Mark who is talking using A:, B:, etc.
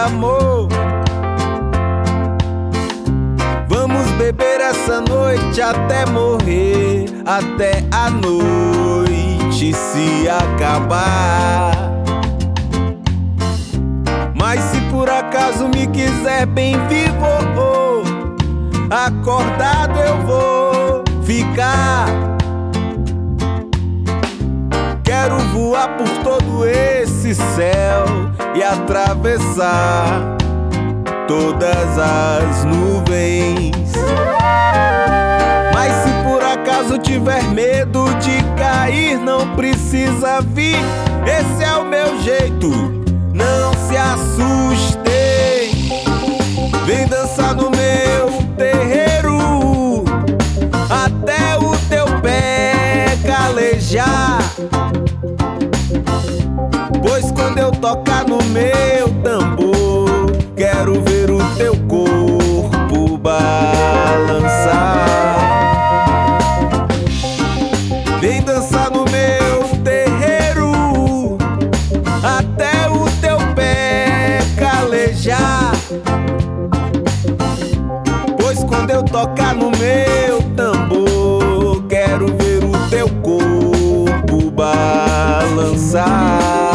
A: amor. Vamos beber essa noite até morrer, até a noite se acabar. Mas se por acaso me quiser bem vivo, acordado eu vou ficar. Quero voar por todo esse céu e atravessar todas as nuvens. Mas se por acaso tiver medo de cair, não precisa vir, esse é o meu jeito, não se assustem. Vem dançar no meu terreiro até o teu pé calejar. Pois quando eu tocar no meu tambor, quero ver o teu corpo balançar. Vem dançar no meu terreiro até o teu pé calejar. Pois quando eu tocar no meu tambor, quero ver o teu corpo balançar.